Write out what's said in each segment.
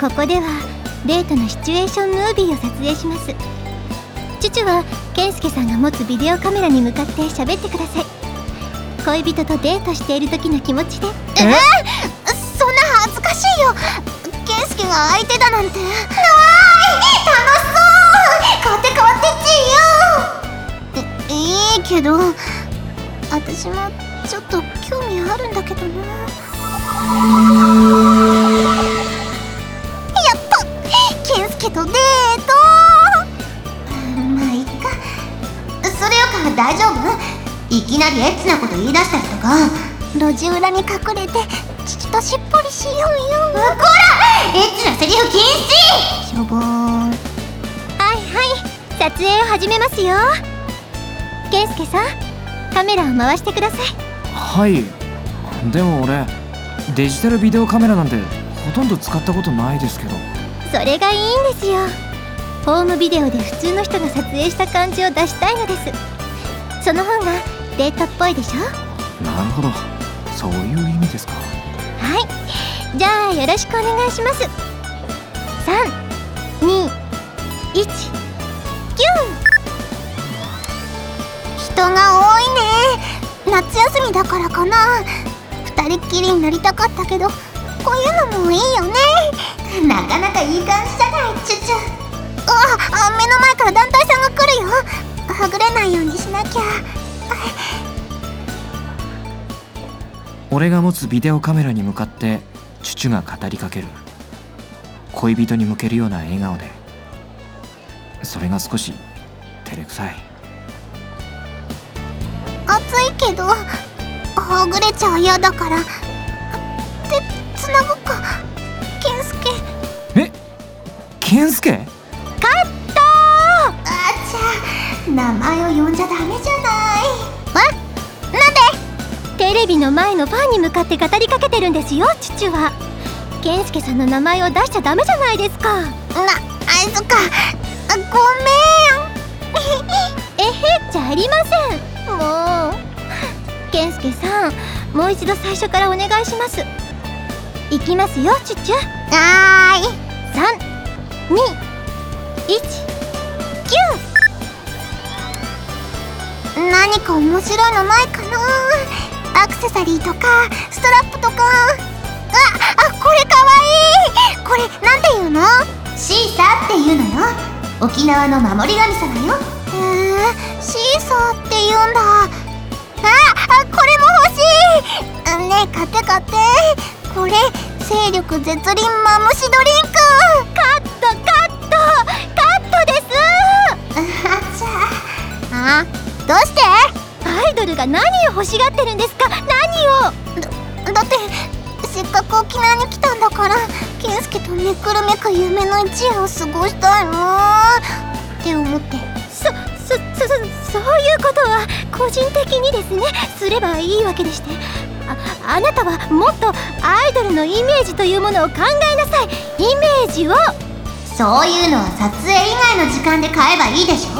ここではデートのシチュエーションムービーを撮影します。チュチュは健介さんが持つビデオカメラに向かって喋ってください。恋人とデートしている時の気持ちで。 そんな恥ずかしいよ。健介が相手だなんて。楽しそう。買ってちいいけど、私もちょっと興味あるんだけどな。やった健介とデート。まあいいか。それよか大丈夫？いきなりエッチなこと言い出したりとか。路地裏に隠れて父としっぽりしようよ。こら！エッチなセリフ禁止！しょぼーん。 はいはい、撮影を始めますよ。健介さん、カメラを回してください。 はい。でも俺デジタルビデオカメラなんてほとんど使ったことないですけど。 それがいいんですよ。ホームビデオで普通の人が撮影した感じを出したいのです。その方がデートっぽいでしょ。 なるほど、そういう意味ですか。 はい、じゃあよろしくお願いします。3、2、1、キュン。 人が多いね。夏休みだからかな。二人っきりになりたかったけど、こういうのもいいよね。なかなかいい感じじゃない、チュチュ。目の前から団体さんが来るよ。はぐれないようにしなきゃ。 俺が持つビデオカメラに向かってチュチュが語りかける。恋人に向けるような笑顔で。それが少し照れくさい。 暑いけどはぐれちゃ嫌だから。手つなぐか。健介。 健介？ カットあちゃ、名前を呼んじゃダメじゃない。なんで？ テレビの前のファンに向かって語りかけてるんですよ、チュチュは。健介さんの名前を出しちゃダメじゃないですか。 そっか。ごめん。 えへじゃありません。もう健介さん、もう一度最初からお願いします。いきますよ、チュチュ。 はーい。 3、2、1、キュン。何か面白いのないかな。アクセサリーとかストラップとか。これかわいい。これなんていうの？シーサーっていうのよ。沖縄の守り神様よ。シーサーって言うんだ。これも欲しい。ねえ買って買って。これ精力絶倫マムシドリンク。 カットです。 どうして？ アイドルが何を欲しがってるんですか？何を？ だってせっかく沖縄に来たんだから、健介とめくるめく夢の一夜を過ごしたいなって思って。 そういうことは個人的にですね、すればいいわけでして。あなたはもっとアイドルのイメージというものを考えなさい。イメージを。 そういうのは撮影以外の時間で買えばいいでしょ。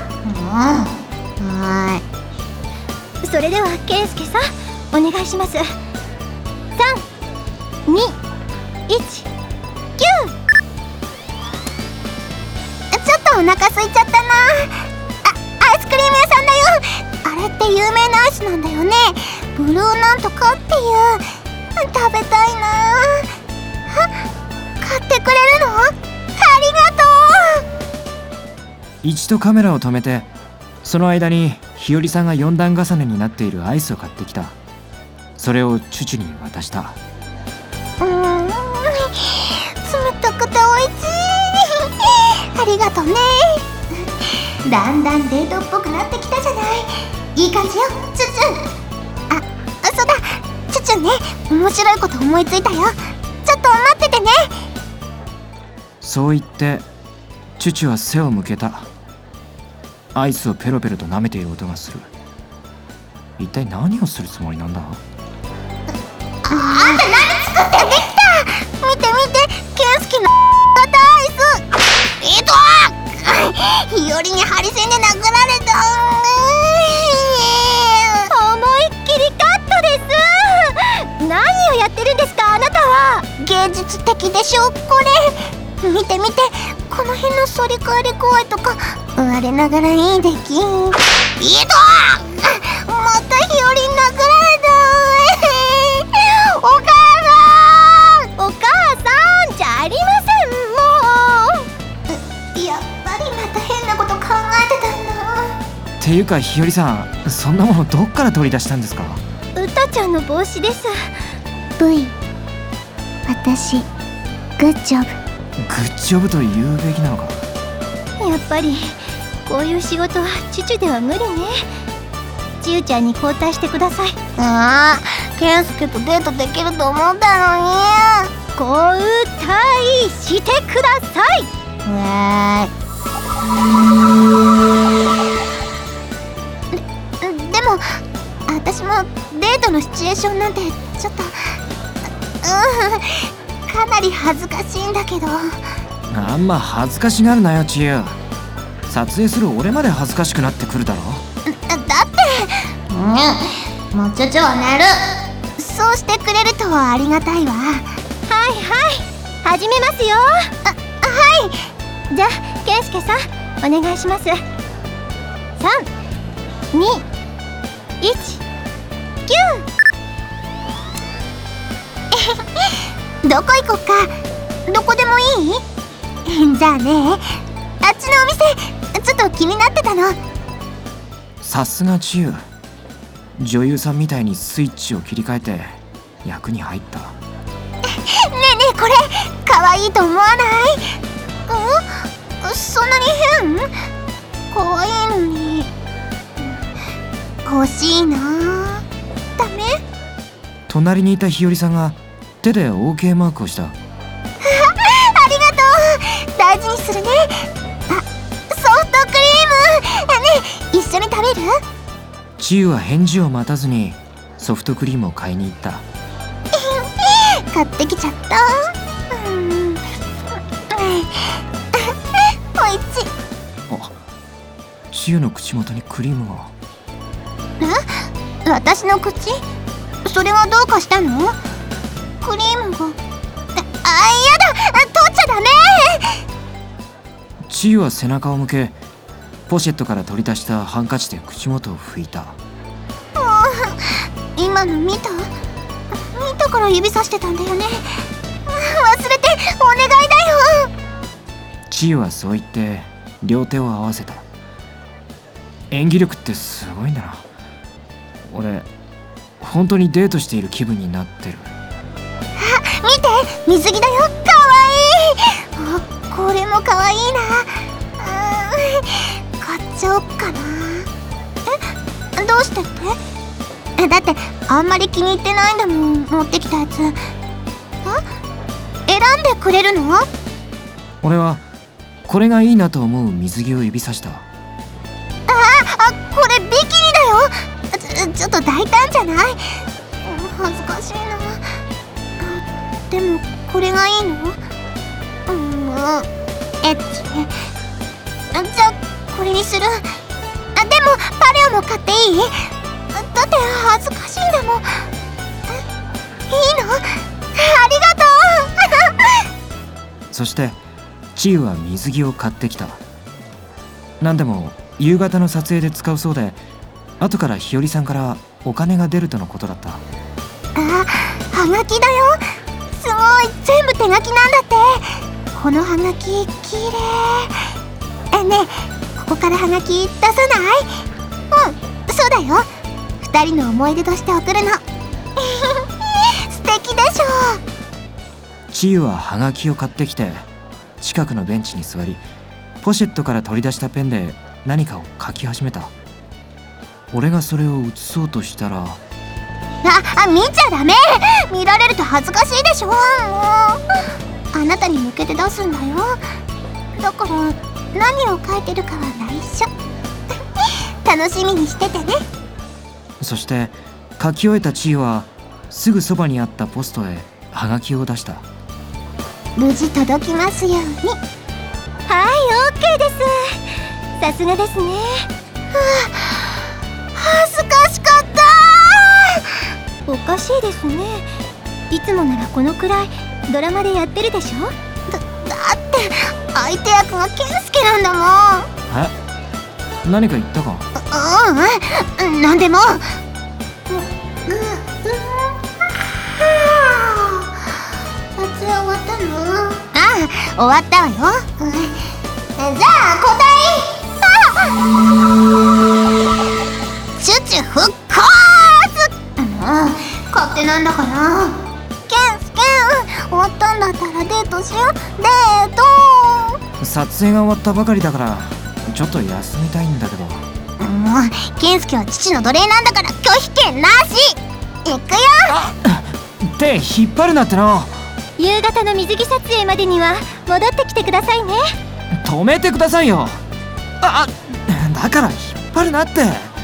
はい。 それでは健介さん、お願いします。3、2、1、キュン。 ちょっとお腹空いちゃったな。アイスクリーム屋さんだよ。あれって有名なアイスなんだよね。ブルーなんとかっていう。食べたいな。買ってくれるの？ありがとう。 一度カメラを止めて、その間に日和さんが4段重ねになっているアイスを買ってきた。それをチュチュに渡した。 冷たくておいしい。ありがとね。だんだんデートっぽくなってきたじゃない。いい感じよ、チュチュ。そうだ、チュチュね、面白いこと思いついたよ。ちょっと待っててね。 そう言ってチュチュは背を向けた。アイスをペロペロと舐めている音がする。一体何をするつもりなんだ？ あんた何作ってんできた。見て見て、健介のバターアイス。日和にハリセンで殴られた。 思いっきりカットです。 何をやってるんですか、あなたは。 芸術的でしょこれ。見て見て、この辺の反り返り具合とか我ながらいい出来。いいとまた日和殴られた。お母さん、 お母さんじゃありません、もう。 やっぱりまた変なこと考えてたんだ。 っていうか日和さん、そんなものどっから取り出したんですか？ うたちゃんの帽子です。 V、 私グッジョブ。 グッジョブと言うべきなのか。 やっぱりこういう仕事はチュチュでは無理ね。ちゆちゃんに交代してください。 ああ、ケンスケとデートできると思ったの交代してください。 に。わーい。でも私もデートのシチュエーションなんてちょっとかなり恥ずかしいんだけど。 あんま恥ずかしがるなよチユ。撮影する俺まで恥ずかしくなってくるだろ。 だってもうちょちょは寝る。そうしてくれるとありがたいわ。 はいはい、始めますよ。 はい。 じゃあケンスケさんお願いします。3、2、1、9。 どこ行こっか。どこでもいい？じゃあね、あっちのお店ちょっと気になってたの。 さすがチユ、女優さんみたいにスイッチを切り替えて役に入った。 ねえねえ、これ可愛いと思わない？そんなに変？可愛いのに欲しいな。ダメ？ 隣にいた日和さんが手で OK マークをした。 ありがとう。大事にするね。あ、ソフトクリーム。ねえ、一緒に食べる？ チユは返事を待たずにソフトクリームを買いに行った。 買ってきちゃった。おいしい。 あ、チユの口元にクリームが。 私の口？それがどうかしたの？クリームが。やだ、取っちゃダメ。 チユは背中を向け、ポシェットから取り出したハンカチで口元を拭いた。 今の見たから指さしてたんだよね。忘れてお願いだよ。 チユはそう言って両手を合わせた。演技力ってすごいんだな。俺本当にデートしている気分になってる。 見て、水着だよ。かわいい。これもかわいいな。買っちゃおっかな。どうしてって？だってあんまり気に入ってないんだもん、持ってきたやつ。選んでくれるの？ 俺はこれがいいなと思う水着を指さした。 これビキニだよ。ちょっと大胆じゃない？恥ずかしいな。でもこれがいいの？エッチ。じゃあこれにする。でもパレオも買っていい？だって恥ずかしいんだもん。いいの？ありがとう。 そしてチユは水着を買ってきた。なんでも夕方の撮影で使うそうで、後から日和さんからお金が出るとのことだった。 はがきだよ。すごい、全部手書きなんだって。このはがききれい。ねえ、ここからはがき出さない？そうだよ。2人の思い出として送るの。素敵でしょ。 チユははがきを買ってきて近くのベンチに座り、ポシェットから取り出したペンで何かを書き始めた。俺がそれを写そうとしたら、 見ちゃダメ。見られると恥ずかしいでしょ。もうあなたに向けて出すんだよ。だから何を書いてるかは内緒。楽しみにしててね。 そして書き終えたチユはすぐそばにあったポストへはがきを出した。 無事届きますように。 はい、OK です。さすがですね。 恥ずかしかった。 おかしいですね。 いつもならこのくらいドラマでやってるでしょ。 だって相手役が健介なんだもん。 何か言ったか？ なんでも。撮影終わったの？終わったわよ。じゃあ交代。チュチュ復活。勝手なんだから。ケン終わったんだったらデートしよう。デート。 撮影が終わったばかりだからちょっと休みたいんだけど。 もう健介は父の奴隷なんだから拒否権なし。行くよ。 手引っ張るなってな。 夕方の水着撮影までには戻ってきてくださいね。 止めてくださいよ。だから引っ張るなって。